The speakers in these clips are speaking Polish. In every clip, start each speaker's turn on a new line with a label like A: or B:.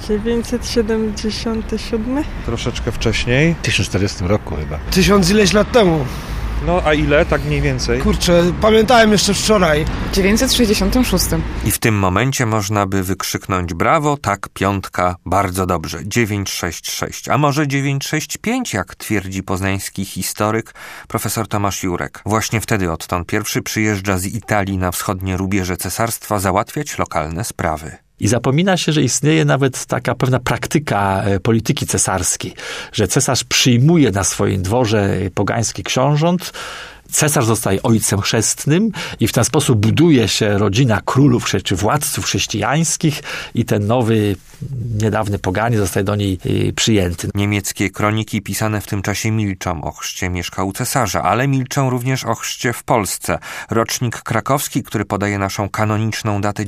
A: 977?
B: Troszeczkę wcześniej.
C: W 1040 roku chyba.
D: 1000 ileś lat temu.
B: No a ile, tak mniej więcej?
D: Kurczę, pamiętałem jeszcze wczoraj.
E: 966.
F: I w tym momencie można by wykrzyknąć brawo, tak, piątka, bardzo dobrze. 966, a może 965, jak twierdzi poznański historyk profesor Tomasz Jurek. Właśnie wtedy Otton I przyjeżdża z Italii na wschodnie rubieże cesarstwa załatwiać lokalne sprawy.
C: I zapomina się, że istnieje nawet taka pewna praktyka polityki cesarskiej, że cesarz przyjmuje na swoim dworze pogański książąt, cesarz zostaje ojcem chrzestnym i w ten sposób buduje się rodzina królów czy władców chrześcijańskich i ten nowy, niedawny poganin zostaje do niej przyjęty.
F: Niemieckie kroniki pisane w tym czasie milczą o chrzcie Mieszka u cesarza, ale milczą również o chrzcie w Polsce. Rocznik krakowski, który podaje naszą kanoniczną datę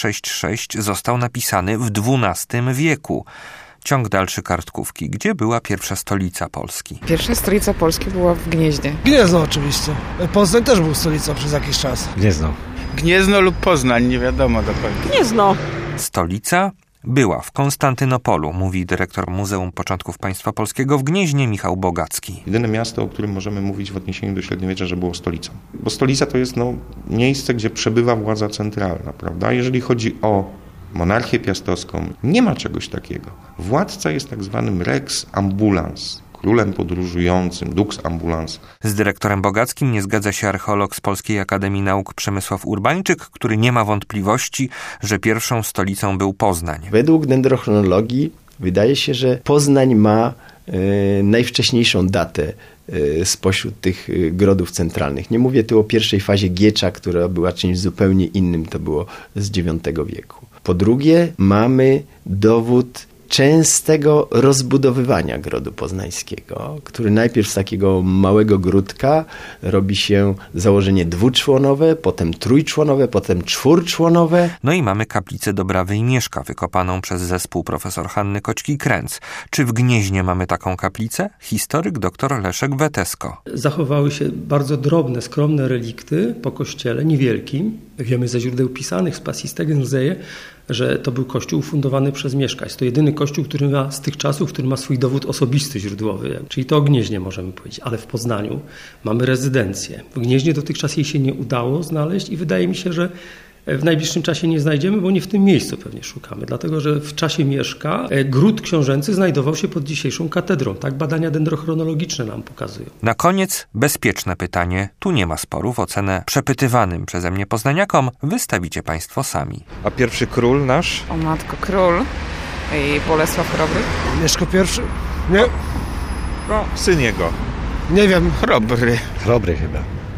F: 966, został napisany w XII wieku. Ciąg dalszy kartkówki. Gdzie była pierwsza stolica Polski?
E: Pierwsza stolica Polski była w Gnieźnie.
D: Gniezno oczywiście. Poznań też był stolicą przez jakiś czas.
C: Gniezno.
G: Gniezno lub Poznań, nie wiadomo dokładnie.
A: Gniezno.
F: Stolica była w Konstantynopolu, mówi dyrektor Muzeum Początków Państwa Polskiego w Gnieźnie Michał Bogacki.
H: Jedyne miasto, o którym możemy mówić w odniesieniu do średniowiecza, że było stolicą. Bo stolica to jest miejsce, gdzie przebywa władza centralna, prawda? Jeżeli chodzi o monarchię piastowską, nie ma czegoś takiego. Władca jest tak zwanym rex ambulans, królem podróżującym, dux ambulans.
F: Z dyrektorem Bogackim nie zgadza się archeolog z Polskiej Akademii Nauk Przemysław Urbańczyk, który nie ma wątpliwości, że pierwszą stolicą był Poznań.
I: Według dendrochronologii wydaje się, że Poznań ma najwcześniejszą datę spośród tych grodów centralnych. Nie mówię tu o pierwszej fazie Giecza, która była czymś zupełnie innym, to było z IX wieku. Po drugie, mamy dowód częstego rozbudowywania grodu poznańskiego, który najpierw z takiego małego gródka robi się założenie dwuczłonowe, potem trójczłonowe, potem czwórczłonowe.
F: No i mamy kaplicę Dobrawy i Mieszka, wykopaną przez zespół profesor Hanny Koćki-Kręc. Czy w Gnieźnie mamy taką kaplicę? Historyk dr Leszek Wetesko.
J: Zachowały się bardzo drobne, skromne relikty po kościele, niewielkim. Wiemy ze źródeł pisanych, z Pasji Stegenzee, że to był kościół ufundowany przez Mieszka. Jest to jedyny kościół, który ma z tych czasów, który ma swój dowód osobisty, źródłowy. Czyli to o Gnieźnie możemy powiedzieć. Ale w Poznaniu mamy rezydencję. W Gnieźnie dotychczas jej się nie udało znaleźć i wydaje mi się, że w najbliższym czasie nie znajdziemy, bo nie w tym miejscu pewnie szukamy. Dlatego, że w czasie Mieszka gród książęcy znajdował się pod dzisiejszą katedrą. Tak badania dendrochronologiczne nam pokazują.
F: Na koniec bezpieczne pytanie. Tu nie ma sporów. Ocenę przepytywanym przeze mnie poznaniakom wystawicie państwo sami.
B: A pierwszy król nasz?
E: O matko, król i Bolesław Chrobry.
D: Mieszko I? Nie?
B: No, syn jego.
D: Nie wiem.
G: Chrobry.
C: Chrobry chyba.